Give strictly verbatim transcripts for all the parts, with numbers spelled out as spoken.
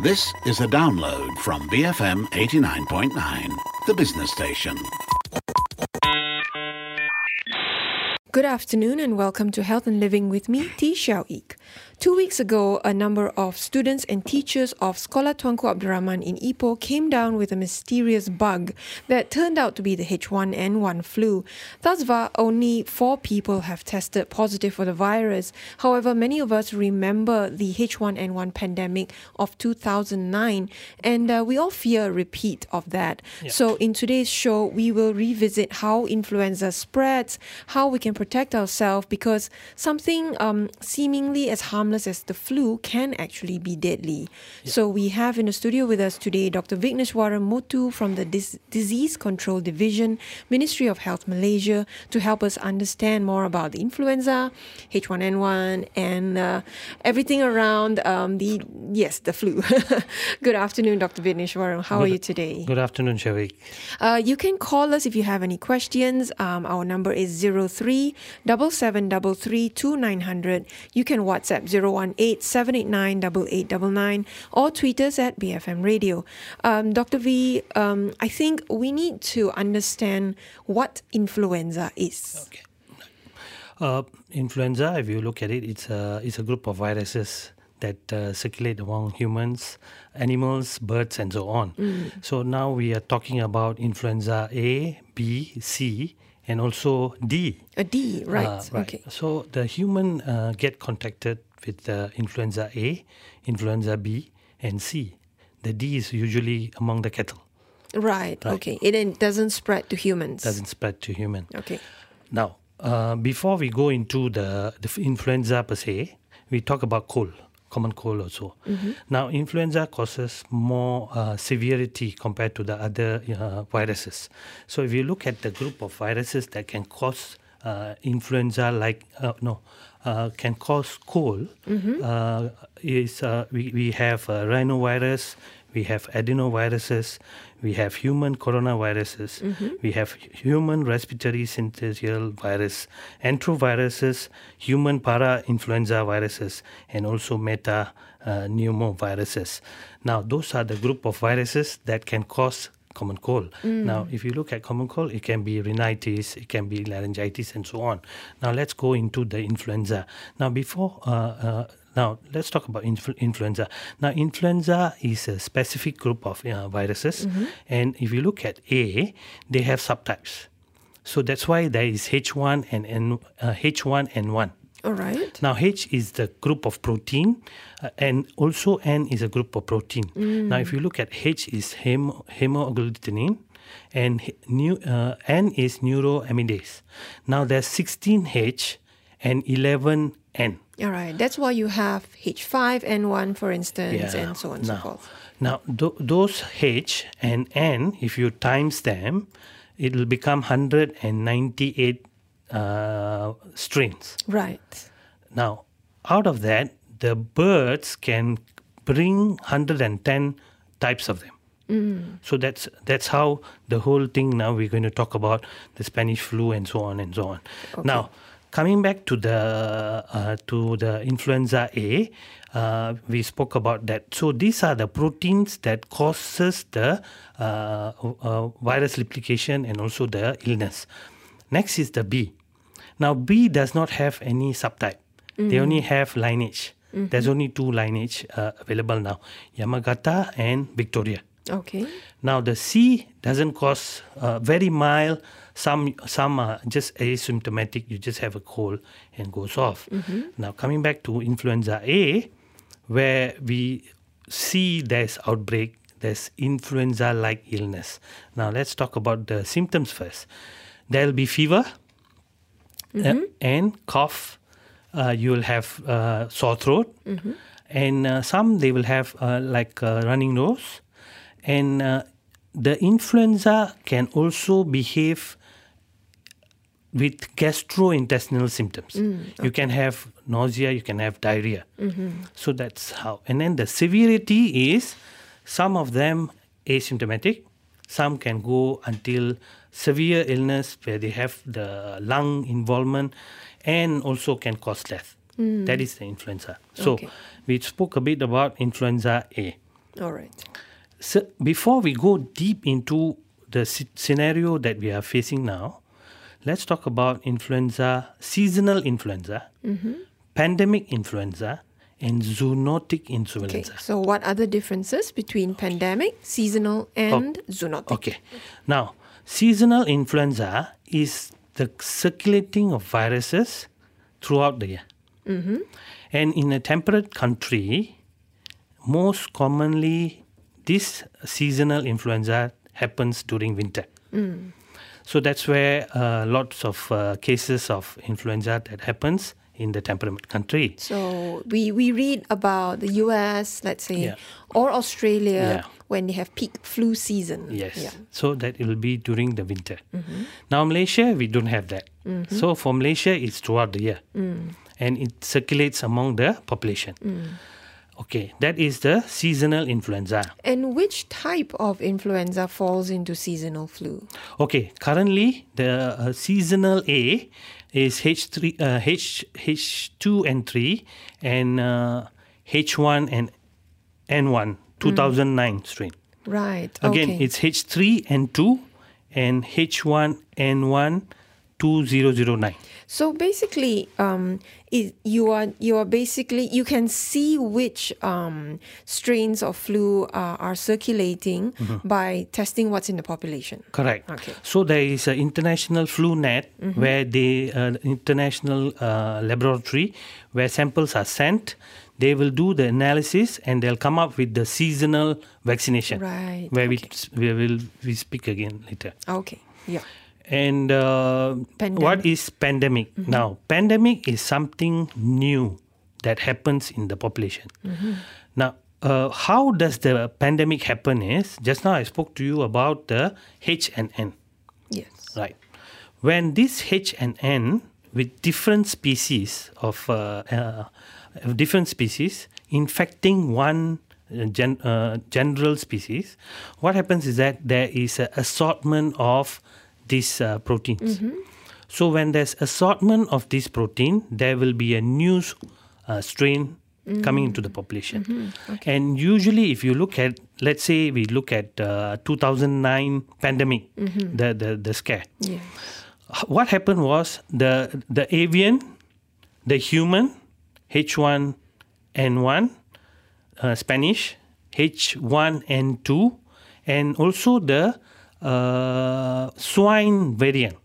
This is a download from B F M eighty-nine point nine, the business station. Good afternoon and welcome to Health and Living with me, T. Xiao Ik. Two weeks ago, a number of students and teachers of Sekolah Tuanku Abdul Rahman in Ipoh came down with a mysterious bug that turned out to be the H one N one flu. Thus far, only four people have tested positive for the virus. However, many of us remember the H one N one pandemic of two thousand nine, and uh, we all fear a repeat of that. Yep. So in today's show, we will revisit how influenza spreads, how we can protect ourselves, because something um, seemingly as harmless as the flu can actually be deadly. Yep. So we have in the studio with us today Doctor Vigneshwaran Muthu from the Dis- Disease Control Division, Ministry of Health Malaysia, to help us understand more about the influenza, H one N one, and uh, everything around um, the, yes, the flu. Good afternoon, Doctor Vigneshwaran. How good, are you today? Good afternoon, Shawiq. Uh, you can call us if you have any questions. Um, our number is zero three seven seven three three two nine zero zero. You can WhatsApp zero one eight seven eight nine eight eight nine nine or tweet us at B F M Radio. Um, Doctor V, um, I think we need to understand what influenza is. Okay. Uh, influenza, if you look at it, it's a, it's a group of viruses that uh, circulate among humans, animals, birds, and so on. Mm. So now we are talking about influenza A, B, C, and also D. A D, right. Uh, right. Okay. So the human uh, get contacted with uh, influenza A, influenza B, and C. The D is usually among the cattle. Right, right. Okay. It, it doesn't spread to humans. Doesn't spread to human. Okay. Now, uh, before we go into the, the influenza per se, we talk about cold. Common cold also. Mm-hmm. Now, influenza causes more uh, severity compared to the other uh, viruses. So, if you look at the group of viruses that can cause uh, influenza, like uh, no, uh, can cause cold, mm-hmm. uh, is uh, we we have uh, rhinovirus, we have adenoviruses, we have human coronaviruses, mm-hmm. we have human respiratory syncytial virus, enteroviruses, human para-influenza viruses, and also meta-pneumoviruses. Uh, now, those are the group of viruses that can cause common cold. Mm. Now, if you look at common cold, it can be rhinitis, it can be laryngitis, and so on. Now, let's go into the influenza. Now, before... Uh, uh, Now, let's talk about influ- influenza. Now, influenza is a specific group of uh, viruses. Mm-hmm. And if you look at A, they have subtypes. So that's why there is H one and N, uh, H one N one. All right. Now, H is the group of protein, uh, and also N is a group of protein. Mm. Now, if you look at H is hem- hemagglutinin, and new, uh, N is neuroamidase. Now, there's sixteen H and eleven N. All right. That's why you have H five N one, for instance, yeah. and so on and now, so forth. Now, th- those H and N, if you times them, it will become one hundred ninety-eight uh, strains. Right. Now, out of that, the birds can bring one hundred ten types of them. Mm. So that's that's how the whole thing now we're going to talk about the Spanish flu and so on and so on. Okay. Now, coming back to the uh, to the influenza A, uh, we spoke about that. So these are the proteins that causes the uh, uh, virus replication and also the illness. Next is the B. Now B does not have any subtype. Mm. They only have lineage. Mm-hmm. There's only two lineage uh, available now, Yamagata and Victoria. Okay. Now the C doesn't cause uh, very mild. Some some are just asymptomatic. You just have a cold and goes off. Mm-hmm. Now coming back to influenza A, where we see there's outbreak, there's influenza-like illness. Now let's talk about the symptoms first. There'll be fever mm-hmm. uh, and cough. Uh, you will have uh, sore throat, mm-hmm. and uh, some they will have uh, like uh, running nose. And uh, the influenza can also behave with gastrointestinal symptoms. Mm, okay. You can have nausea, you can have diarrhea. Mm-hmm. So that's how. And then the severity is some of them asymptomatic, some can go until severe illness where they have the lung involvement and also can cause death. Mm. That is the influenza. So okay. we spoke a bit about influenza A. All right. So before we go deep into the c- scenario that we are facing now, let's talk about influenza, seasonal influenza, mm-hmm. pandemic influenza, and zoonotic influenza. Okay, so what are the differences between pandemic, seasonal, and Oh, zoonotic? Okay. Now, seasonal influenza is the circulating of viruses throughout the year. Mm-hmm. And in a temperate country, most commonly this seasonal influenza happens during winter. Mm. So that's where uh, lots of uh, cases of influenza that happens in the temperate country. So we, we read about the U S, let's say, Yeah. or Australia Yeah. when they have peak flu season. Yes. Yeah. So that it will be during the winter. Mm-hmm. Now, Malaysia, we don't have that. Mm-hmm. So for Malaysia, it's throughout the year. Mm. And it circulates among the population. Mm. Okay, that is the seasonal influenza. And which type of influenza falls into seasonal flu? Okay, currently the uh, seasonal A is H three, uh, H H two N three, and uh, H one and N one two thousand nine mm. strain. Right. Again, okay. it's H three N two and H one N one two thousand nine. So basically, um, it, you are you are basically you can see which um, strains of flu uh, are circulating mm-hmm. by testing what's in the population. Correct. Okay. So there is an international flu net mm-hmm. where the uh, international uh, laboratory where samples are sent. They will do the analysis and they'll come up with the seasonal vaccination. Right. Where okay. we we will we speak again later. Okay. Yeah. And uh, what is pandemic? Mm-hmm. Now, pandemic is something new that happens in the population. Mm-hmm. Now, uh, how does the pandemic happen is, just now I spoke to you about the H and N. Yes. Right. When this H and N with different species of uh, uh, different species infecting one uh, gen, uh, general species, what happens is that there is an assortment of these uh, proteins. Mm-hmm. So when there's assortment of this protein, there will be a new uh, strain mm-hmm. coming into the population. Mm-hmm. Okay. And usually if you look at, let's say we look at uh, two thousand nine pandemic, mm-hmm. the, the, the scare. Yes. What happened was the, the avian, the human, H one N one, uh, Spanish, H one N two, and also the Uh, swine variant.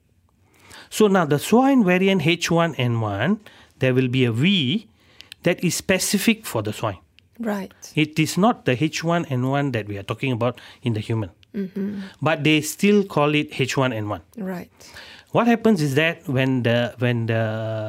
So now the swine variant H one N one, there will be a V that is specific for the swine. Right. It is not the H one N one that we are talking about in the human. Mm-hmm. But they still call it H one N one. Right. What happens is that when the when the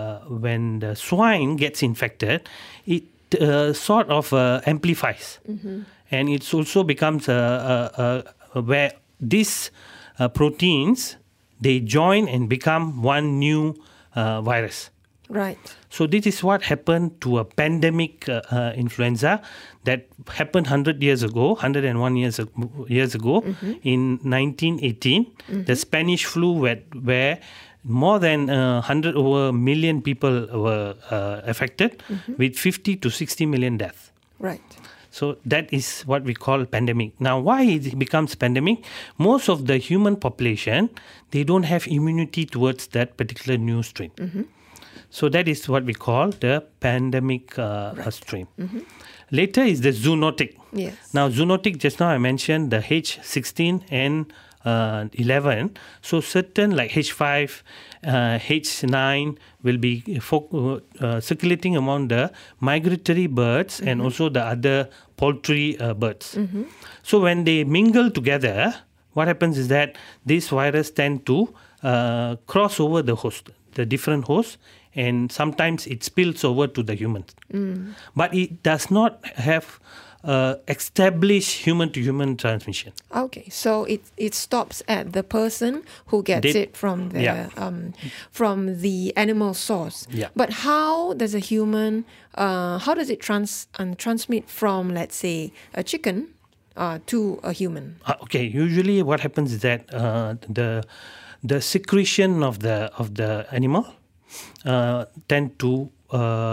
when the swine gets infected, it uh, sort of uh, amplifies, mm-hmm. and it also becomes a, a, a where these uh, proteins, they join and become one new uh, virus. Right. So this is what happened to a pandemic uh, uh, influenza that happened one hundred years ago, one hundred one years, years ago, mm-hmm. in nineteen eighteen. Mm-hmm. The Spanish flu where, where more than uh, one hundred over million people were uh, affected, mm-hmm. with fifty to sixty million deaths. Right. So that is what we call pandemic. Now, why it becomes pandemic? Most of the human population, they don't have immunity towards that particular new strain. Mm-hmm. So that is what we call the pandemic uh, right. strain. Mm-hmm. Later is the zoonotic. Yes. Now, zoonotic, just now I mentioned the H sixteen and uh, eleven. So certain like H five, uh, H nine will be fo- uh, circulating among the migratory birds mm-hmm. and also the other poultry uh, birds. Mm-hmm. So when they mingle together, what happens is that this virus tend to uh, cross over the host, the different hosts, and sometimes it spills over to the humans. Mm. But it does not have uh, established human-to-human transmission. Okay, so it it stops at the person who gets They, it from the yeah. um, from the animal source. Yeah. But how does a human uh, how does it trans um, transmit from, let's say, a chicken uh, to a human? Uh, okay, usually what happens is that uh, the the secretion of the of the animal uh, tend to uh,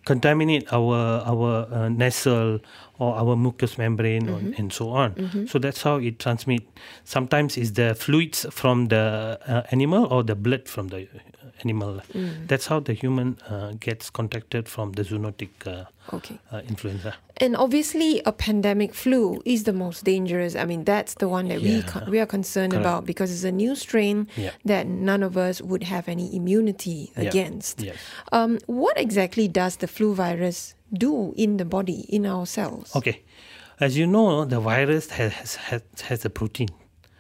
contaminate our our uh, nasal or our mucous membrane Mm-hmm. or, and so on. Mm-hmm. So that's how it transmits. Sometimes it's the fluids from the uh, animal or the blood from the animal. Mm. That's how the human uh, gets contacted from the zoonotic uh, Okay. uh, influenza. And obviously, a pandemic flu is the most dangerous. I mean, that's the one that we Yeah. con- we are concerned Correct. about because it's a new strain Yeah. that none of us would have any immunity Yeah. against. Yes. Um, what exactly does the flu virus do in the body, in our cells? Okay. As you know, the virus has, has, has a protein.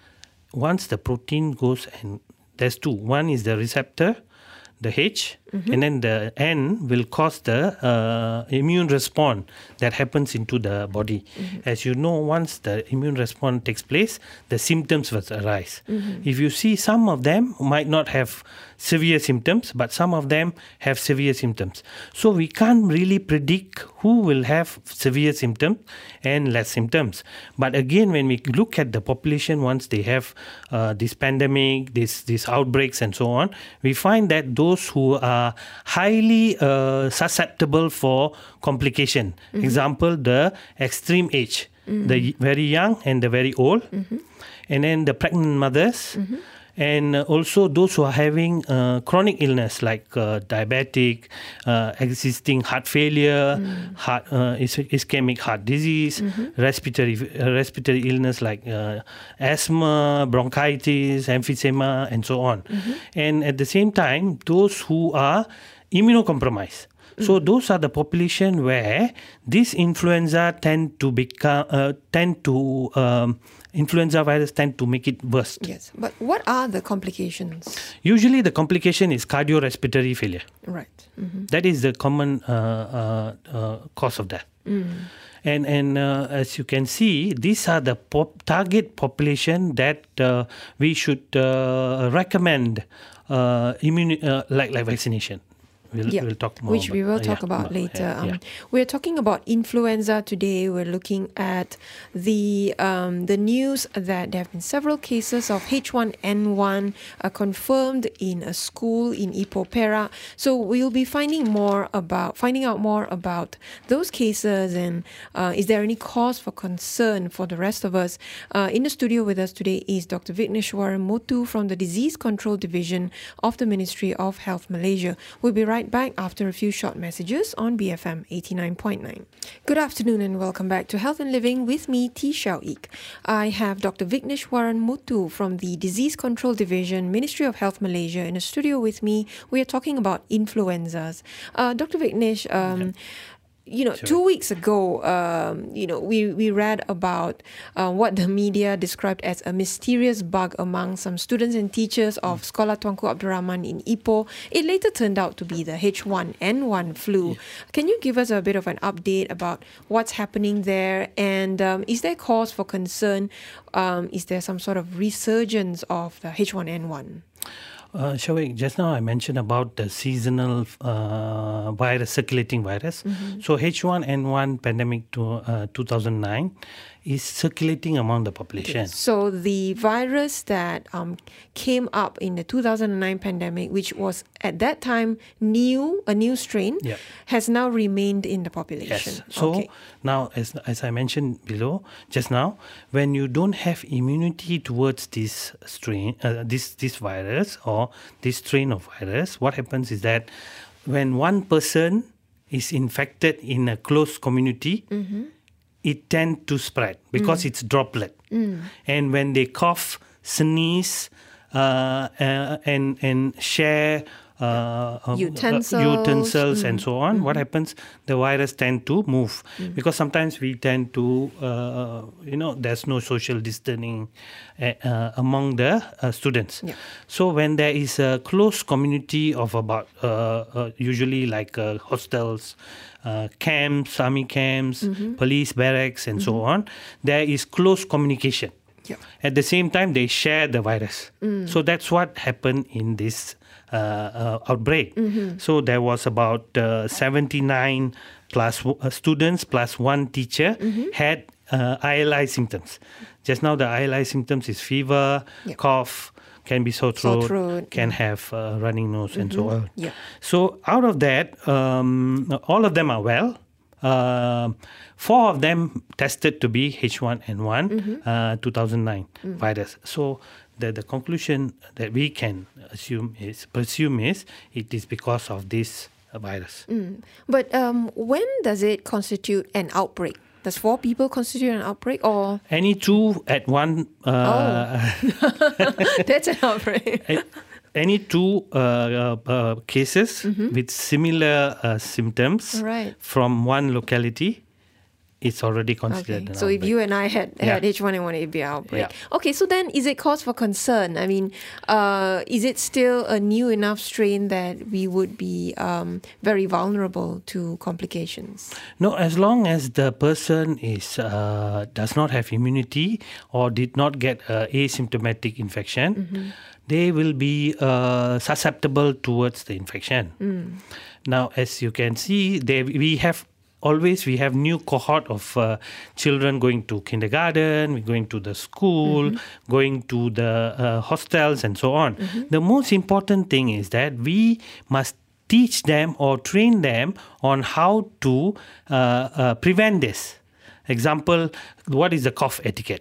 Once the protein goes, and there's two. One is the receptor, the H, mm-hmm. and then the N will cause the uh, immune response that happens into the body. Mm-hmm. As you know, once the immune response takes place, the symptoms will arise. Mm-hmm. If you see, some of them might not have severe symptoms, but some of them have severe symptoms. So we can't really predict who will have severe symptoms and less symptoms. But again, when we look at the population, once they have uh, this pandemic, this these outbreaks and so on, we find that those who are highly uh, susceptible for complication, mm-hmm. example, the extreme age, mm-hmm. the very young and the very old, mm-hmm. and then the pregnant mothers, mm-hmm. and also those who are having uh, chronic illness like uh, diabetic, uh, existing heart failure, mm. heart, uh, ischemic heart disease, mm-hmm. respiratory uh, respiratory illness like uh, asthma, bronchitis, emphysema, and so on. Mm-hmm. And at the same time, those who are immunocompromised. So those are the population where this influenza tend to become uh, tend to um, influenza virus tend to make it worse. Yes, but what are the complications? Usually, the complication is cardiorespiratory failure. Right. Mm-hmm. That is the common uh, uh, uh, cause of death. Mm. And and uh, as you can see, these are the pop- target population that uh, we should uh, recommend uh, immune uh, like like vaccination. We'll, yeah, we'll talk more which about, we will uh, talk yeah, about later. Yeah, Um, yeah. We're talking about influenza today. We're looking at the um, the news that there have been several cases of H one N one uh, confirmed in a school in Ipoh Perak. So we'll be finding more about finding out more about those cases and uh, is there any cause for concern for the rest of us? Uh, in the studio with us today is Doctor Vigneshwaran Muthu from the Disease Control Division of the Ministry of Health Malaysia. We'll be right back after a few short messages on B F M eighty-nine point nine. Good afternoon and welcome back to Health and Living with me, T. Xiao Ik. I have Doctor Vigneshwaran Muthu from the Disease Control Division, Ministry of Health Malaysia in the studio with me. We are talking about influenzas. Uh, Doctor Vignesh, um, okay. You know, Sure. two weeks ago, um, you know, we, we read about uh, what the media described as a mysterious bug among some students and teachers of mm. Sekolah Tuanku Abdul Rahman in Ipoh. It later turned out to be the H one N one flu. Yeah. Can you give us a bit of an update about what's happening there? And um, is there cause for concern? Um, is there some sort of resurgence of the H one N one? Uh, Shawik, just now I mentioned about the seasonal uh, virus, circulating virus. Mm-hmm. So H one N one pandemic to uh, two thousand nine is circulating among the population. Okay. So the virus that um, came up in the two thousand nine pandemic, which was at that time new, a new strain, yeah. has now remained in the population. Yes. So okay. now, as as I mentioned below, just now, when you don't have immunity towards this strain, uh, this this virus or this strain of virus, what happens is that when one person is infected in a close community, mm-hmm. it tends to spread because mm. it's droplet. Mm. And when they cough, sneeze, uh, uh, and and share uh, utensils, uh, utensils mm. and so on, mm-hmm. what happens? The virus tend to move mm. because sometimes we tend to, uh, you know, there's no social distancing uh, uh, among the uh, students. Yeah. So when there is a close community of about uh, uh, usually like uh, hostels, Uh, camps, army camps, mm-hmm. police barracks, and mm-hmm. so on, there is close communication. Yeah. At the same time, they share the virus. Mm. So that's what happened in this uh, uh, outbreak. Mm-hmm. So there was about uh, seventy-nine plus uh, students plus one teacher mm-hmm. had uh, I L I symptoms. Just now, the I L I symptoms is fever, yeah. cough, can be sore throat, Sore throat, can have uh, running nose, and so on. Yeah. So out of that, um, all of them are well. Uh, four of them tested to be H one N one Mm-hmm. uh, two thousand nine Mm. virus. So the, the conclusion that we can assume is presume is it is because of this uh, virus. Mm. But um, when does it constitute an outbreak? Does four people constitute an outbreak, or Any two at one uh, that's an outbreak? any two uh, uh, uh, cases with similar uh, symptoms All right. from one locality, it's already considered Okay. an So if outbreak. you and I had, had Yeah. H one N one, it'd be an outbreak. Yeah. Okay, so then is it cause for concern? I mean, uh, is it still a new enough strain that we would be um, very vulnerable to complications? No, as long as the person is uh, does not have immunity or did not get uh, asymptomatic infection, they will be uh, susceptible towards the infection. Now, as you can see, they, we have always we have new cohort of uh, children going to kindergarten, going to the school, going to the uh, hostels, and so on. The most important thing is that we must teach them or train them on how to uh, uh, prevent this. Example, what is the cough etiquette?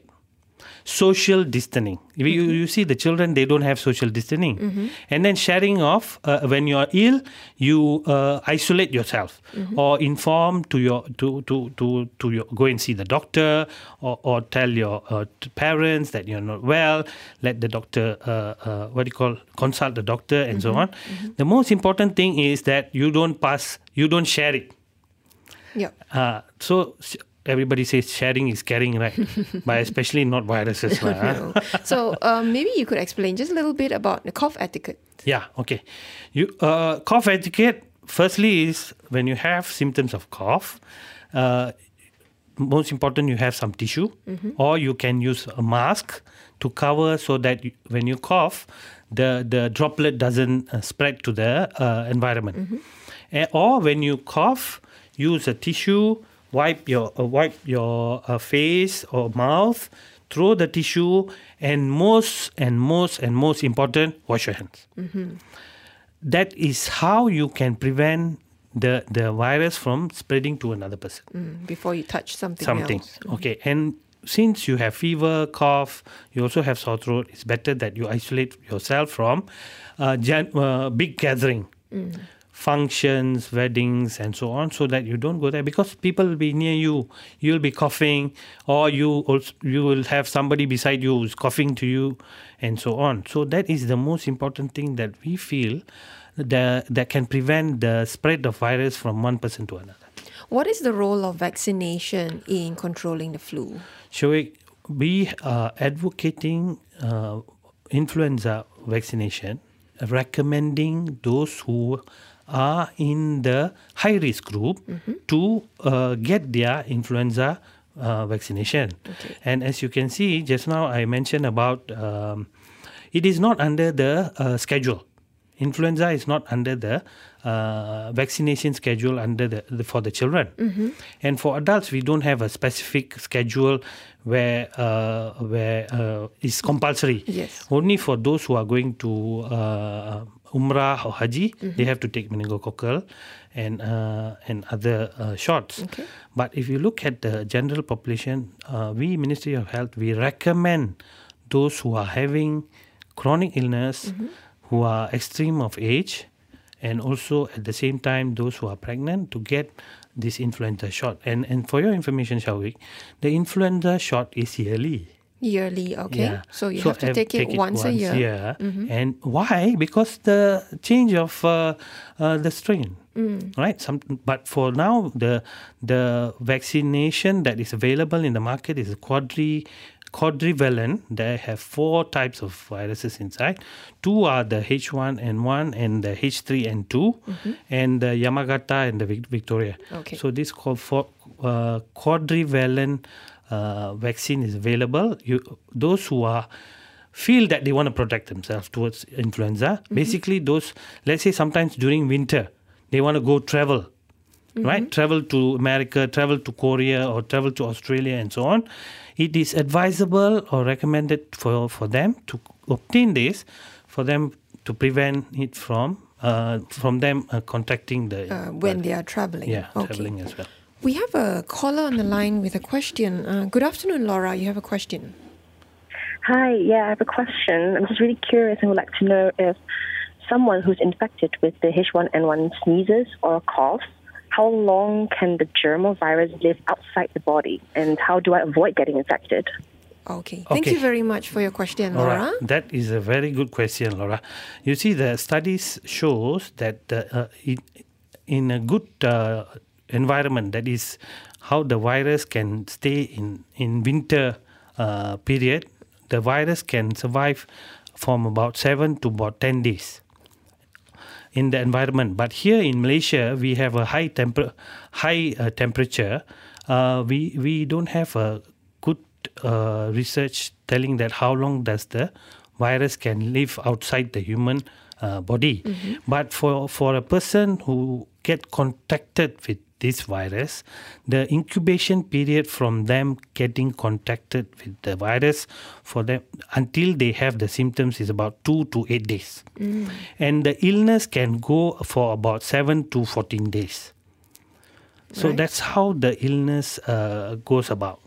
Social distancing. You, you see the children, they don't have social distancing. And then sharing of, uh, when you are ill, you uh, isolate yourself or inform to your, to, to, to, to your, go and see the doctor or, or tell your uh, t- parents that you're not well, let the doctor, uh, uh, what do you call, consult the doctor and so on. The most important thing is that you don't pass, you don't share it. Yeah. Uh, so sh- everybody says sharing is caring, right? But especially not viruses. lah, huh? No. So um, maybe you could explain just a little bit about the cough etiquette. Yeah, okay. You uh, cough etiquette, firstly, is when you have symptoms of cough, uh, most important, you have some tissue, or you can use a mask to cover so that you, when you cough, the, the droplet doesn't uh, spread to the uh, environment. Eh, or when you cough, use a tissue, wipe your uh, wipe your uh, face or mouth, throw the tissue, and most and most and most important, wash your hands. That is how you can prevent the the virus from spreading to another person. Mm, before you touch something, Something. else. Okay. And since you have fever, cough, you also have sore throat, it's better that you isolate yourself from uh, gen- uh, big gathering. Functions, weddings, and so on, so that you don't go there because people will be near you. You'll be coughing, or you also you will have somebody beside you who's coughing to you, and so on. So that is the most important thing that we feel that that can prevent the spread of virus from one person to another. What is the role of vaccination in controlling the flu? Shoaib, we are advocating uh, influenza vaccination, recommending those who are in the high-risk group to uh, get their influenza uh, vaccination. Okay. And as you can see, just now I mentioned about um, it is not under the uh, schedule. Influenza is not under the uh, vaccination schedule under the, the for the children. And for adults, we don't have a specific schedule where uh, where uh, it's compulsory. Yes. Only for those who are going to uh, Umrah or Haji, they have to take meningococcal and uh, and other uh, shots. Okay. But if you look at the general population, uh, we Ministry of Health, we recommend those who are having chronic illness, who are extreme of age, and also at the same time those who are pregnant to get this influenza shot. And and for your information, Shawik, the influenza shot is yearly. Yearly, okay. Yeah. So you have to have- take, it once a year. And why? Because the change of uh, uh, the strain, right? Some, but for now, the the vaccination that is available in the market is quadri quadrivalent. They have four types of viruses inside. Two are the H one N one and the H three N two, and the Yamagata and the Vic- Victoria. Okay. So this called for uh, quadrivalent uh, vaccine is available. You those who are feel that they want to protect themselves towards influenza. Basically, those, let's say sometimes during winter they want to go travel. right? Travel to America, travel to Korea, or travel to Australia, and so on. It is advisable or recommended for, for them to obtain this, for them to prevent it from uh, from them uh, contracting the Uh, when they are traveling. yeah Okay. traveling as well. We have a caller on the line with a question. Uh, good afternoon, Laura. You have a question. Hi, yeah, I have a question. I'm just really curious and would like to know if someone who's infected with the H one N one sneezes or coughs, how long can the germ virus live outside the body, and how do I avoid getting infected? Okay. Thank Okay. you very much for your question, All Laura. right. That is a very good question, Laura. You see, the studies shows that uh, in, in a good uh, environment, that is how the virus can stay in, in winter uh, period, the virus can survive from about seven to about ten days in the environment. But here in Malaysia, we have a high temper, high uh, temperature. Uh, we we don't have a good uh, research telling that how long does the virus can live outside the human uh, body. But for for a person who get contacted with this virus, the incubation period from them getting contacted with the virus for them until they have the symptoms is about two to eight days. And the illness can go for about seven to fourteen days. So Right. that's how the illness uh, goes about.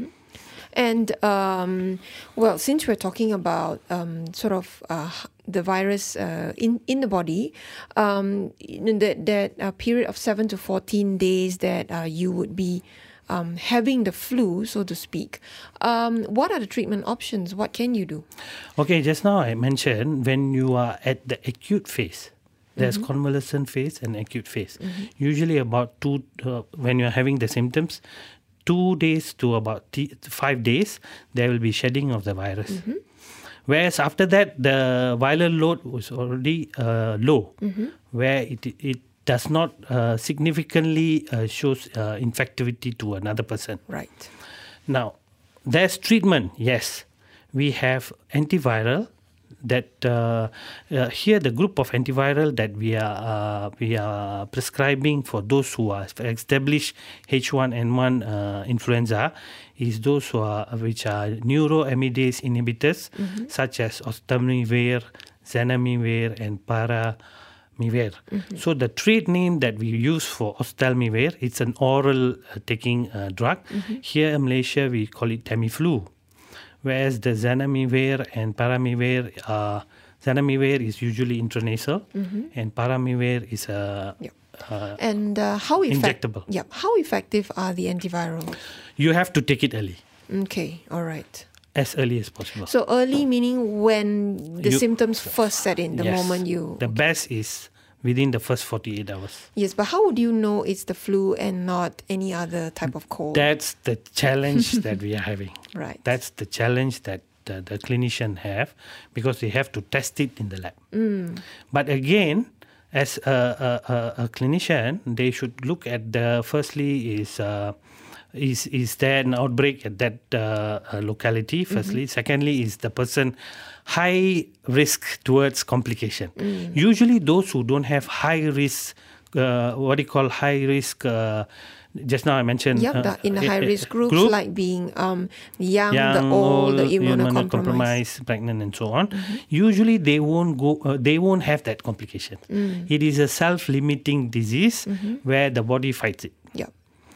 And, um, well, since we're talking about um, sort of uh, the virus uh, in, in the body, um, in that, that uh, period of seven to fourteen days that uh, you would be um, having the flu, so to speak, um, what are the treatment options? What can you do? Okay, just now I mentioned when you are at the acute phase, there's convalescent phase and acute phase. Usually about two, uh, when you're having the symptoms, two days to about t- five days, there will be shedding of the virus. Whereas after that, the viral load was already uh, low, where it it does not uh, significantly uh, shows uh, infectivity to another person. Right. Now, there's treatment, yes. We have antiviral that uh, uh, here the group of antiviral that we are uh, we are prescribing for those who are established H one N one uh, influenza is those who are which are neuroamidase inhibitors such as oseltamivir, zanamivir, and paramivir. So the trade name that we use for oseltamivir, it's an oral uh, taking uh, drug. Here in Malaysia we call it Tamiflu. Whereas the zanamivir and paramivir, uh, zanamivir is usually intranasal, and paramivir is a Yep. uh, And uh, how effect- Injectable. Yep. How effective are the antivirals? you have to take it early, Okay. All right. as early as possible. So early meaning when the You- symptoms first set in, the Yes. moment you... The best is within the first forty-eight hours. Yes, but how would you know it's the flu and not any other type of cold? That's the challenge that we are having. Right. That's the challenge that the, the clinician have, because they have to test it in the lab. But again, as a, a, a, a clinician, they should look at the firstly is uh, is is there an outbreak at that uh, uh, locality? Firstly, secondly is the person high risk towards complication. Usually, those who don't have high risk, uh, what do you call high risk? Uh, just now I mentioned Yep, uh, the, in the uh, high uh, risk groups group, like being um, young, young, the old, the immunocompromised. immunocompromised, pregnant, and so on. Usually, they won't go. Uh, they won't have that complication. It is a self-limiting disease where the body fights it. Yep.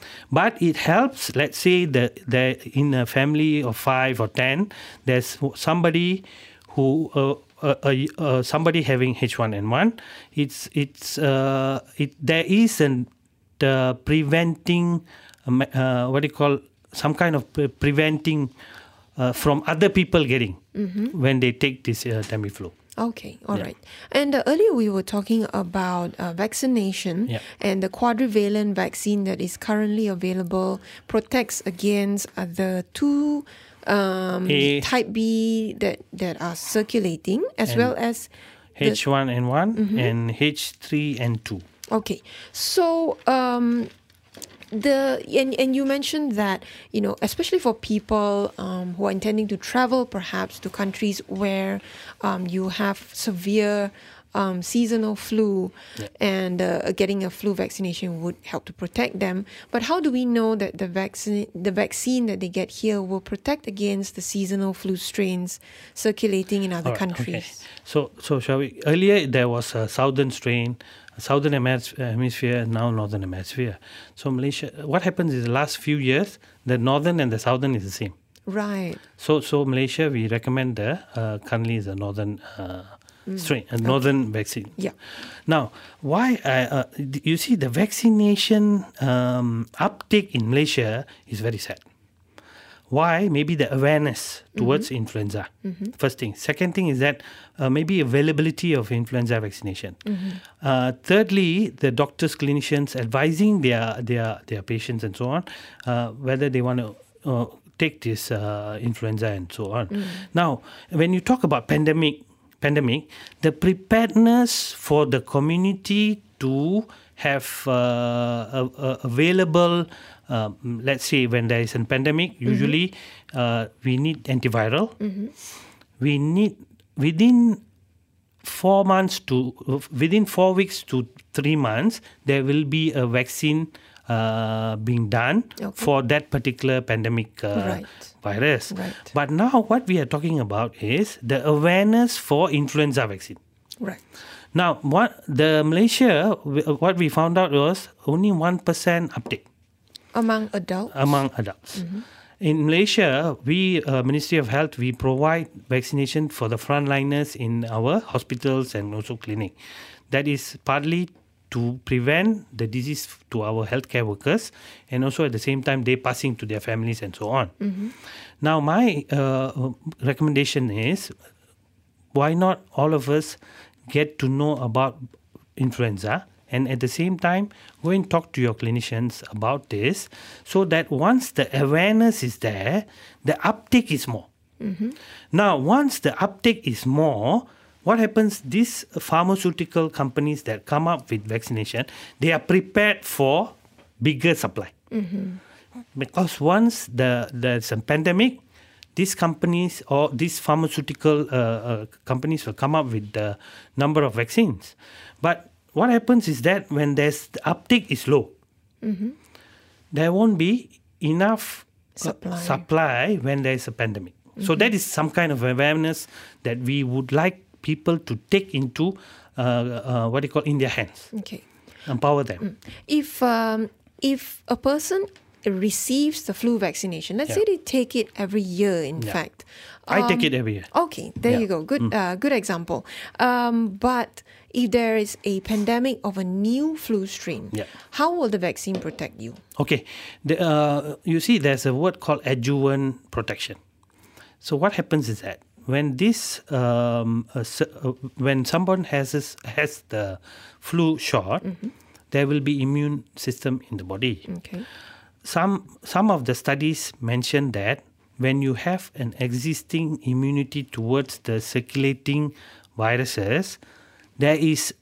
But it helps. Let's say that the, in a family of five or ten, there's somebody who uh, uh, uh, uh, somebody having H one N one. It's it's uh, it there is an the preventing um, uh, what do you call some kind of pre- preventing uh, from other people getting when they take this uh, Tamiflu. Okay, all right. And uh, earlier we were talking about uh, vaccination, Yeah. and the quadrivalent vaccine that is currently available protects against uh, the two um, A- type B that, that are circulating, as well as the- H one N one and H three N two. Okay, so um, the and and you mentioned that, you know, especially for people um, who are intending to travel, perhaps to countries where um, you have severe um, seasonal flu, Yeah. and uh, getting a flu vaccination would help to protect them. But how do we know that the vaccine, the vaccine that they get here will protect against the seasonal flu strains circulating in other All right, countries? Okay. So, so shall we? Earlier there was a southern strain, a southern hemis- hemisphere, and now northern hemisphere. So Malaysia, what happens is the last few years, the northern and the southern is the same. Right. So, so Malaysia, we recommend the uh, currently is a northern uh, strain, a northern vaccine. Yeah. Now, why? I, uh, you see, the vaccination um, uptake in Malaysia is very sad. Why? Maybe the awareness towards mm-hmm. influenza. Mm-hmm. First thing. Second thing is that uh, maybe availability of influenza vaccination. Mm-hmm. Uh, thirdly, the doctors, clinicians advising their their their patients and so on uh, whether they want to uh, take this uh, influenza and so on. Mm. Now, when you talk about pandemic, pandemic, the preparedness for the community to have uh, a, a available, uh, let's say when there is a pandemic, usually mm-hmm. uh, we need antiviral. Mm-hmm. We need within four months to within four weeks to three months, there will be a vaccine Uh, being done okay. for that particular pandemic uh, right. virus. Right. But now what we are talking about is the awareness for influenza vaccine. Right. Now, what the Malaysia, what we found out was only one percent uptake. Among adults? Among adults. Mm-hmm. In Malaysia, we, uh, Ministry of Health, we provide vaccination for the frontliners in our hospitals and also clinic. That is partly to prevent the disease to our healthcare workers, and also at the same time they passing to their families and so on. Mm-hmm. Now, my uh, recommendation is, why not all of us get to know about influenza, and at the same time go and talk to your clinicians about this, so that once the awareness is there, the uptake is more. Mm-hmm. Now, once the uptake is more, what happens, these pharmaceutical companies that come up with vaccination, they are prepared for bigger supply. Mm-hmm. Because once the there's a pandemic, these companies or these pharmaceutical uh, uh, companies will come up with the number of vaccines. But what happens is that when there's the uptake is low, mm-hmm. there won't be enough supply, uh, supply when there is a pandemic. Mm-hmm. So that is some kind of awareness that we would like people to take into uh, uh, what they call in their hands. Okay. Empower them. If um, if a person receives the flu vaccination, let's Yeah. say they take it every year, in Yeah. fact. I take Um, it every year. Okay, there Yeah. you go. Good, uh, good example. Um, but if there is a pandemic of a new flu strain, Yeah. how will the vaccine protect you? Okay. The, uh, you see, there's a word called adjuvant protection. So what happens is that when this, um, uh, uh, when someone has this, has the flu shot, mm-hmm. there will be immune system in the body. Okay. Some some of the studies mention that when you have an existing immunity towards the circulating viruses, there is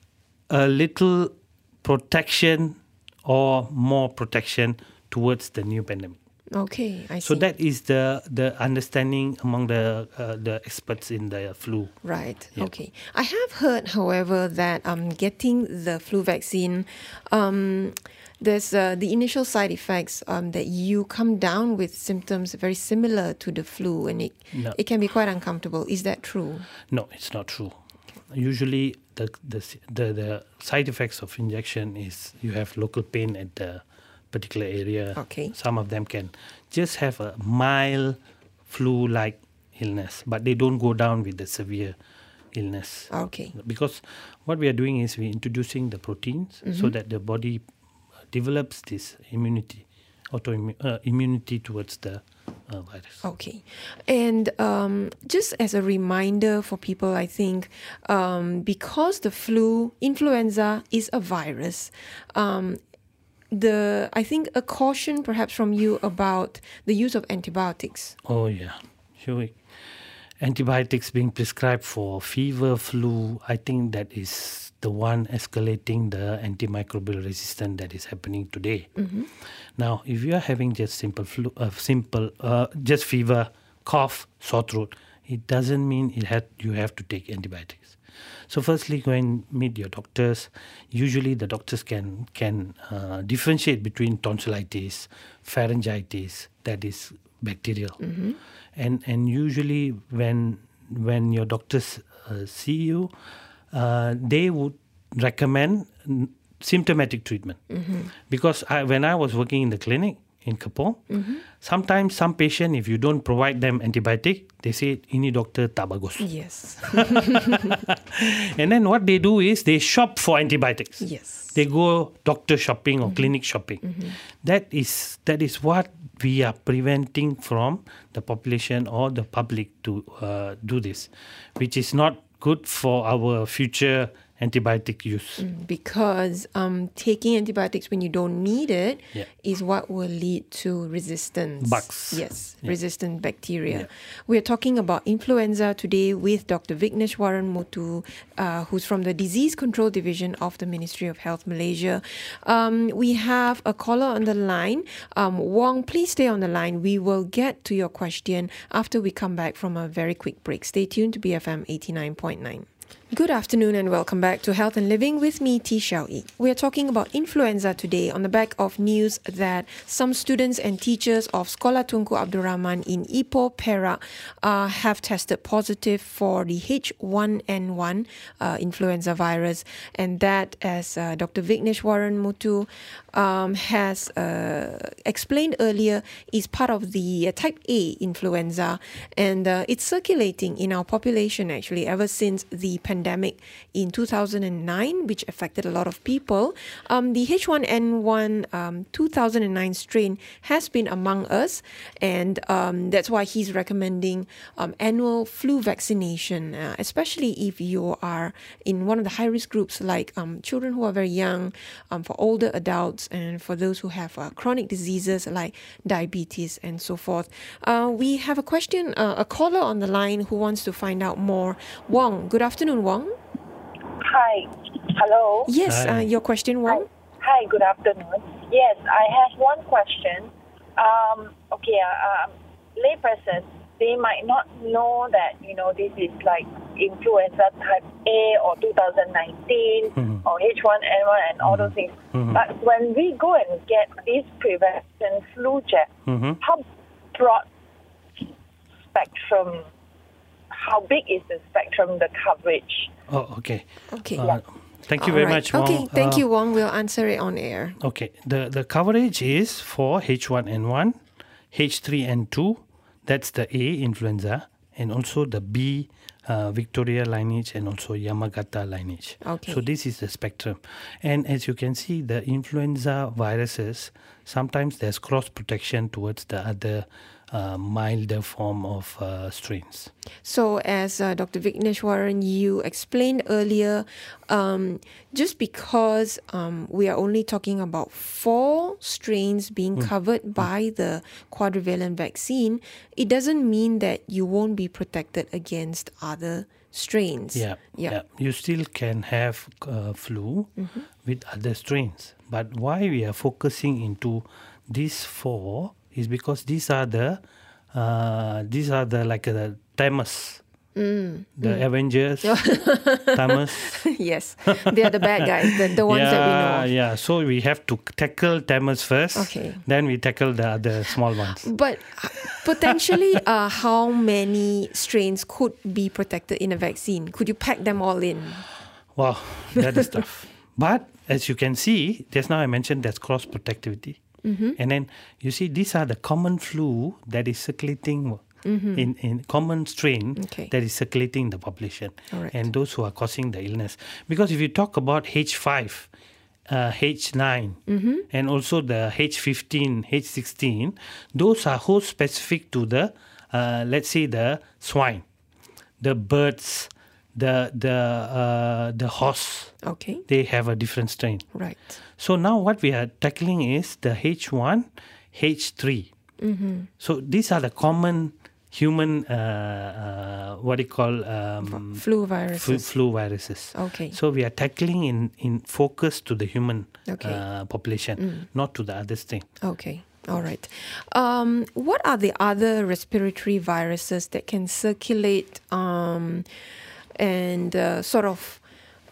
a little protection or more protection towards the new pandemic. Okay, I see. So that is the the understanding among the uh, the experts in the flu. Right. Yeah. Okay. I have heard, however, that um, getting the flu vaccine, um, there's uh, the initial side effects um, that you come down with symptoms very similar to the flu, and it No. it can be quite uncomfortable. Is that true? No, it's not true. Usually, the the the, the side effects of injection is you have local pain at the particular area. Okay. Some of them can just have a mild flu-like illness, but they don't go down with the severe illness. Okay. Because what we are doing is we're introducing the proteins mm-hmm. so that the body develops this immunity, autoimmune uh, immunity towards the uh, virus. Okay. And um, just as a reminder for people, I think um, because the flu, influenza is a virus, um, the I think a caution perhaps from you about the use of antibiotics. Oh yeah, sure. Antibiotics being prescribed for fever, flu, I think that is the one escalating the antimicrobial resistance that is happening today. Mm-hmm. Now, if you are having just simple flu, uh, simple uh, just fever, cough, sore throat, it doesn't mean it had you have to take antibiotics. So firstly, go and meet your doctors. Usually the doctors can can uh, differentiate between tonsillitis, pharyngitis, that is bacterial. Mm-hmm. And and usually when when your doctors uh, see you, uh, they would recommend symptomatic treatment. Mm-hmm. Because I, when I was working in the clinic in Kapong, mm-hmm. sometimes some patient, if you don't provide them antibiotic, they say, ini doktor tak bagus. Yes. And then what they do is they shop for antibiotics. Yes. They go doctor shopping or mm-hmm. clinic shopping. Mm-hmm. That is that is what we are preventing from the population or the public to uh, do this, which is not good for our future antibiotic use. Mm, because um, taking antibiotics when you don't need it yeah. is what will lead to resistance. Bugs. Yes, yeah. resistant bacteria. Yeah. We're talking about influenza today with Doctor Vigneshwaran Muthu, uh, who's from the Disease Control Division of the Ministry of Health Malaysia. Um, we have a caller on the line. Um, Wong, please stay on the line. We will get to your question after we come back from a very quick break. Stay tuned to B F M eighty-nine point nine. Good afternoon and welcome back to Health and Living with me, T. Xiao Yi. We are talking about influenza today on the back of news that some students and teachers of Sekolah Tunku Abdul Rahman in Ipoh, Perak uh, have tested positive for the H one N one uh, influenza virus, and that, as uh, Doctor Vigneshwaran Muthu um, has uh, explained earlier, is part of the uh, type A influenza, and uh, it's circulating in our population actually ever since the pandemic in two thousand nine, which affected a lot of people. Um, the H one N one um, two thousand nine strain has been among us, and um, that's why he's recommending um, annual flu vaccination, uh, especially if you are in one of the high-risk groups like um, children who are very young, um, for older adults, and for those who have uh, chronic diseases like diabetes and so forth. Uh, we have a question, uh, a caller on the line who wants to find out more. Wong, good afternoon, Wong. Hi. Hello. Yes, uh, your question, Wong. Hi. Hi, good afternoon. Yes, I have one question. Um, okay, uh, um, laypersons, they might not know that, you know, this is like influenza type A or two thousand nineteen mm-hmm. or H one N one and all mm-hmm. those things. Mm-hmm. But when we go and get this prevention flu jab, mm-hmm. how broad spectrum, how big is the spectrum, the coverage? Oh, okay. Okay. Uh, yeah. Thank you All very right. much, Wong. Okay, thank uh, you, Wong. We'll answer it on air. Okay. The, the coverage is for H one N one, H three N two, that's the A, influenza, and also the B, uh, Victoria lineage, and also Yamagata lineage. Okay. So this is the spectrum. And as you can see, the influenza viruses, sometimes there's cross-protection towards the other uh, milder form of uh, strains. So as uh, Doctor Vigneshwaran, you explained earlier, um, just because um, we are only talking about four strains being mm. covered mm. by the quadrivalent vaccine, it doesn't mean that you won't be protected against other strains. Yeah, yeah. yeah. You still can have uh, flu mm-hmm. with other strains. But why we are focusing into these four is because these are the uh, these are the like the Thanos, mm, the mm. Avengers, Thanos. Yes, they are the bad guys, the, the ones yeah, that we know of. Yeah, so we have to tackle Thanos first. Okay. Then we tackle the other small ones. But potentially, uh, how many strains could be protected in a vaccine? Could you pack them all in? Wow, that is tough. But as you can see, just now I mentioned there's cross-protectivity. Mm-hmm. And then you see these are the common flu that is circulating mm-hmm. in, in common strain okay. that is circulating in the population. Right. And those who are causing the illness. Because if you talk about H five, uh, H nine, mm-hmm. and also the H fifteen, H sixteen, those are host specific to the, uh, let's say the swine, the birds, the the uh, the horse. Okay. They have a different strain. Right. So now what we are tackling is the H one, H three. Mm-hmm. So these are the common human, uh, uh, what do you call? Um, flu viruses. Flu, flu viruses. Okay. So we are tackling in, in focus to the human okay. uh, population, mm. not to the other strain. Okay. All right. Um, what are the other respiratory viruses that can circulate um, and uh, sort of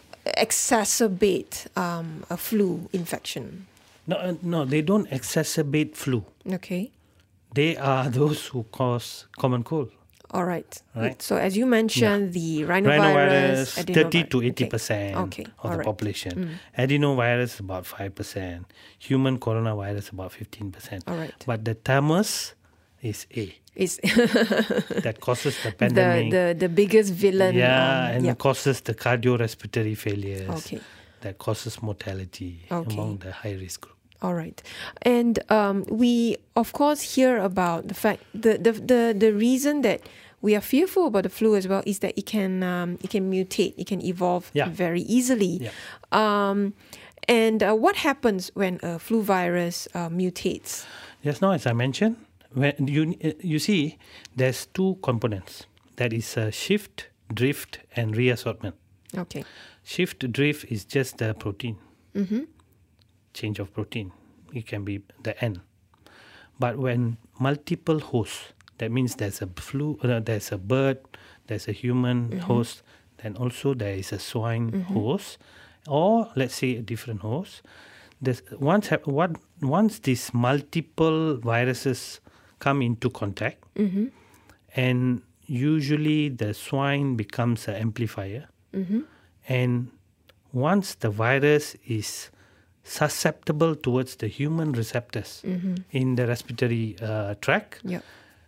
exacerbate um, a flu infection? No, uh, no, they don't exacerbate flu. Okay. They are those who cause common cold. All right. Right. So as you mentioned, the rhinovirus, Rhinovirus, adenovirus- thirty to eighty percent Okay. Okay. of All the right. population. Adenovirus, about five percent. Human coronavirus, about fifteen percent. All right. But the thermos is A. Is That causes the the, pandemic. the the biggest villain. yeah, um, and yeah. it causes the cardiorespiratory failures. Okay. That causes mortality Okay. among the high-risk group. All right. And um, we, of course, hear about the fact, the, the, the, the reason that we are fearful about the flu as well is that it can um, it can mutate, it can evolve Yeah. very easily. Yeah. Um, and uh, what happens when a flu virus uh, mutates? Just now, as I mentioned, when you you see, there's two components. That is uh, shift, drift, and reassortment. Okay. Shift, drift is just the protein. Mm-hmm. Change of protein. It can be the N. But when multiple hosts, that means there's a flu, uh, there's a bird, there's a human Mm-hmm. host, then also there is a swine host, or let's say a different host. There's, once hap- what, once these multiple viruses come into contact, Mm-hmm. and usually the swine becomes an amplifier, Mm-hmm. and once the virus is susceptible towards the human receptors Mm-hmm. in the respiratory uh, tract, Yeah.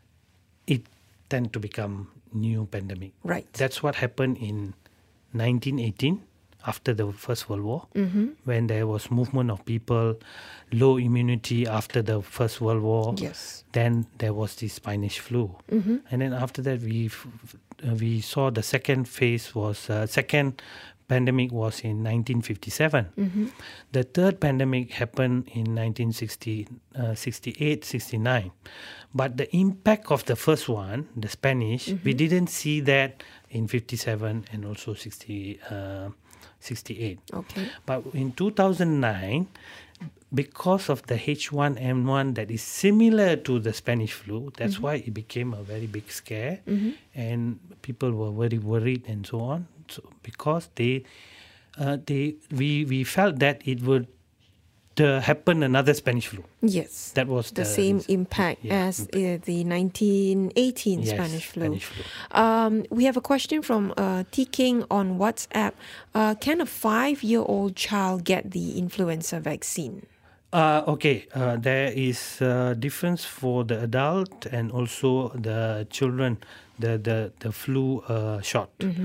it tend to become new pandemic. Right. That's what happened in nineteen eighteen after the First World War, Mm-hmm. when there was movement of people, low immunity after the First World War. Yes. Then there was the Spanish flu, Mm-hmm. and then after that we f- uh, we saw the second phase was uh, second pandemic was in nineteen fifty-seven. Mm-hmm. The third pandemic happened in nineteen sixty, uh, sixty-eight, sixty-nine. But the impact of the first one, the Spanish, we didn't see that in fifty-seven and also sixty, uh, sixty-eight. Okay. But in two thousand nine, because of the H one N one that is similar to the Spanish flu, that's why it became a very big scare, and people were very worried and so on. So because they, uh, they, we we felt that it would uh, happen another Spanish flu. Yes. That was the the same reason. impact Yeah, as uh, the nineteen eighteen Yes, Spanish flu. Spanish flu. Um, we have a question from uh, T. King on WhatsApp. Uh, can a five-year-old child get the influenza vaccine? Uh, okay, uh, there is a difference for the adult and also the children, the, the, the flu uh, shot.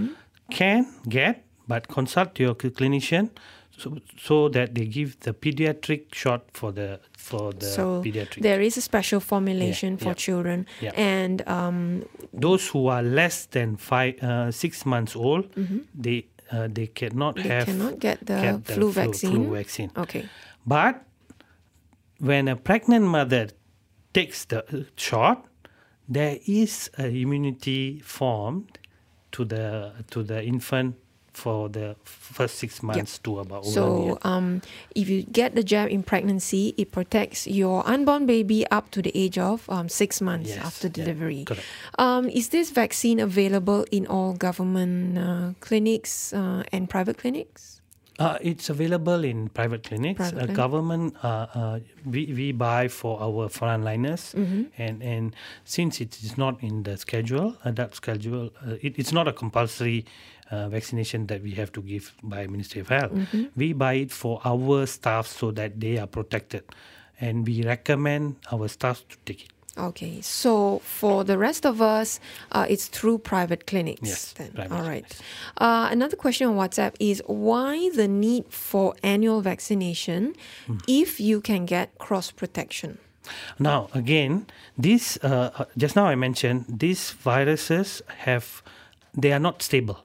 Can get, but consult your cl- clinician so, so that they give the pediatric shot for the for the so pediatric. there is a special formulation Yeah, for yeah. children, Yeah. and um, Those who are less than five, uh, six months old, they uh, they cannot they have cannot get the get the flu, vaccine. flu vaccine. Okay. But when a pregnant mother takes the uh, shot, there is a immunity formed to the to the infant for the first six months to about one year. So, um, if you get the jab in pregnancy, it protects your unborn baby up to the age of um, six months Yes, after yeah, delivery. correct. Um, is this vaccine available in all government uh, clinics uh, and private clinics? Uh, it's available in private clinics. Private uh, clinic. government, uh, uh, we, we buy for our frontliners, Mm-hmm. and and since it is not in the schedule, adult schedule, uh, it, it's not a compulsory uh, vaccination that we have to give by Ministry of Health. Mm-hmm. We buy it for our staff so that they are protected, and we recommend our staff to take it. Okay, so for the rest of us, uh, it's through private clinics. Yes, then. private All right. clinics. Uh, another question on WhatsApp is why the need for annual vaccination Hmm. if you can get cross protection? Now, again, this uh, uh, just now I mentioned these viruses have they are not stable.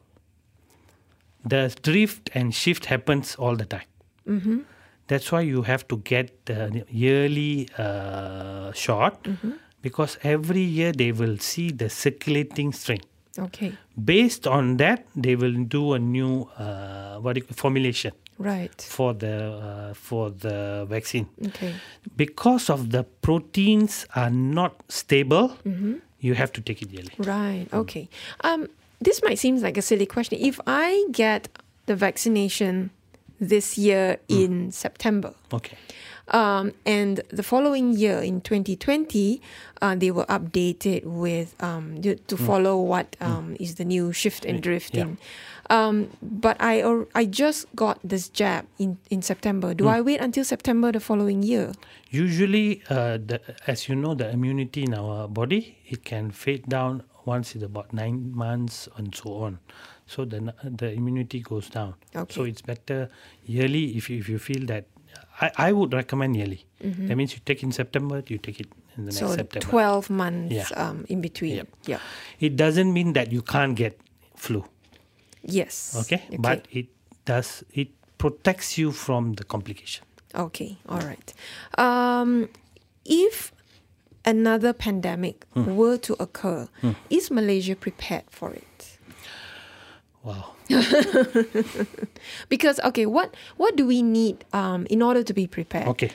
The drift and shift happens all the time. Mm-hmm. That's why you have to get the yearly uh, shot Mm-hmm. because every year they will see the circulating strain. Okay, Based on that, they will do a new uh, what do you, formulation right. for the uh, for the vaccine. Okay, Because of the proteins are not stable, Mm-hmm. you have to take it yearly. right. Okay. Um, this might seem like a silly question. If I get the vaccination this year mm. in September, okay, um, and the following year in twenty twenty, uh, they will update it with um, to, to mm. follow what um, mm. is the new shift and drift yeah. in. Um, but I or, I just got this jab in, in September. Do mm. I wait until September the following year? Usually, uh, the, as you know, the immunity in our body, it can fade down once in about nine months and so on. So the the immunity goes down. Okay. So it's better yearly if you, if you feel that. I, I would recommend yearly. Mm-hmm. That means you take in September, you take it in the so next September. So twelve months yeah. um, in between. Yep. Yeah. It doesn't mean that you can't get flu. Yes. Okay? okay. But it does, it protects you from the complication. Okay. All right. Um, if another pandemic hmm. were to occur, hmm. is Malaysia prepared for it? Wow. Because, okay, what, what do we need um, in order to be prepared? Okay.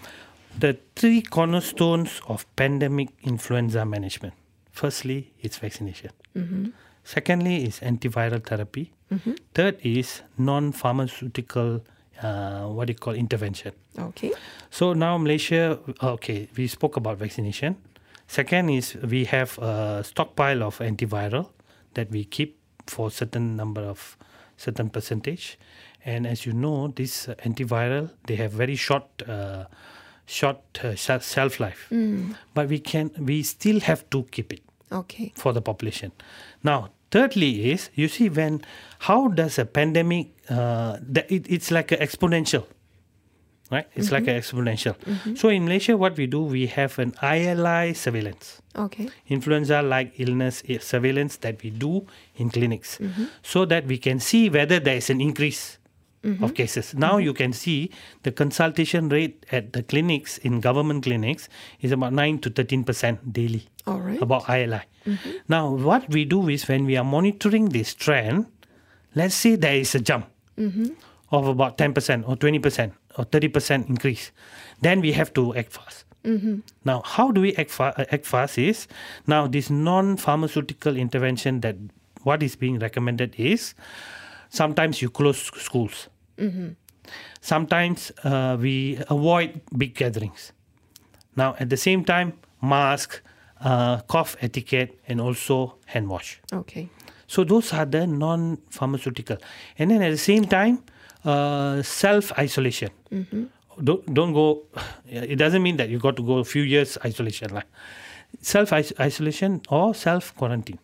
The three cornerstones of pandemic influenza management. Firstly, it's vaccination. Mm-hmm. Secondly is antiviral therapy. Mm-hmm. Third is non-pharmaceutical, uh, what do you call, intervention. Okay. So now Malaysia, okay, we spoke about vaccination. Second is we have a stockpile of antiviral that we keep for certain number of, certain percentage. And as you know, this uh, antiviral, they have very short, uh, short uh, shelf life. Mm. But we can, we still have to keep it. Okay. For the population. Now, thirdly is, you see when, how does a pandemic, uh, the, it, it's like an exponential, right? It's mm-hmm. like an exponential. Mm-hmm. So in Malaysia, what we do, we have an I L I surveillance. Okay. Influenza-like illness surveillance that we do in clinics. Mm-hmm. So that we can see whether there is an increase mm-hmm. of cases. Now mm-hmm. you can see the consultation rate at the clinics, in government clinics, is about nine to thirteen percent daily. All right. About I L I. Mm-hmm. Now, what we do is when we are monitoring this trend, let's say there is a jump mm-hmm. of about ten percent or twenty percent or thirty percent increase, then we have to act fast. Mm-hmm. Now, how do we act, fa- act fast is, now this non-pharmaceutical intervention that what is being recommended is, sometimes you close schools. Mm-hmm. Sometimes uh, we avoid big gatherings. Now, at the same time, mask, uh, cough etiquette, and also hand wash. Okay. So those are the non-pharmaceutical. And then at the same time, uh, self-isolation. Mm-hmm. Don't, don't go, it doesn't mean that you got to go a few years isolation. Like self-isolation or self-quarantine.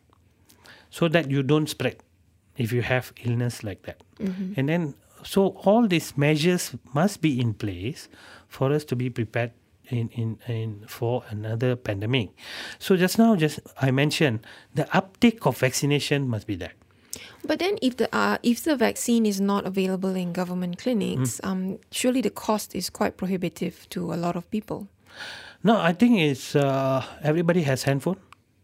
So that you don't spread if you have illness like that. Mm-hmm. And then, so all these measures must be in place for us to be prepared in, in, in for another pandemic. So just now, just I mentioned, the uptake of vaccination must be there. But then if the uh, if the vaccine is not available in government clinics, mm. um, surely the cost is quite prohibitive to a lot of people. No, I think it's, uh, everybody has handphone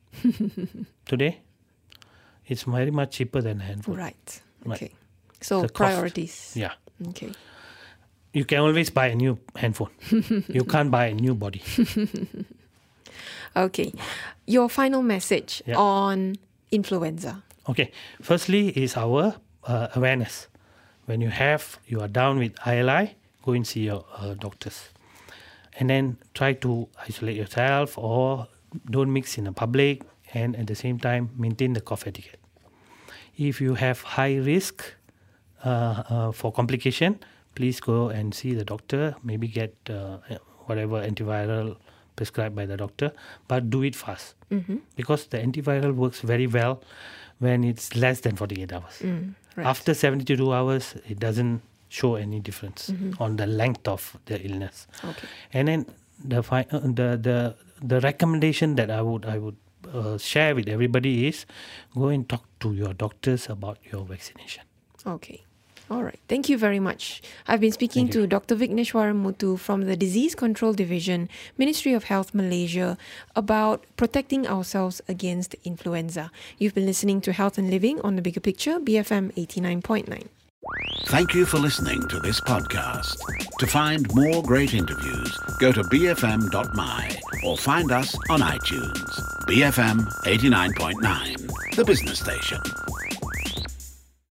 today. It's very much cheaper than handphone. Right. Right. Okay. So the priorities. Cost, yeah. Okay. You can always buy a new handphone. You can't buy a new body. Okay. Your final message yeah. on influenza. Okay. Firstly is our uh, awareness. When you have, you are down with I L I, go and see your uh, doctors. And then try to isolate yourself or don't mix in the public, and at the same time maintain the cough etiquette. If you have high risk uh, uh, for complication, please go and see the doctor, maybe get uh, whatever antiviral prescribed by the doctor, but do it fast. Mm-hmm. Because the antiviral works very well when it's less than forty-eight hours. Mm, right. After seventy-two hours, it doesn't show any difference mm-hmm. on the length of the illness. Okay. And then the fi- uh, the the the recommendation that I would I would uh, share with everybody is go and talk to your doctors about your vaccination. Okay. All right. Thank you very much. I've been speaking to Doctor Vigneshwaran Muthu from the Disease Control Division, Ministry of Health Malaysia, about protecting ourselves against influenza. You've been listening to Health and Living on The Bigger Picture, B F M eighty-nine point nine. Thank you for listening to this podcast. To find more great interviews, go to b f m dot my or find us on iTunes. B F M eighty-nine point nine. The Business Station.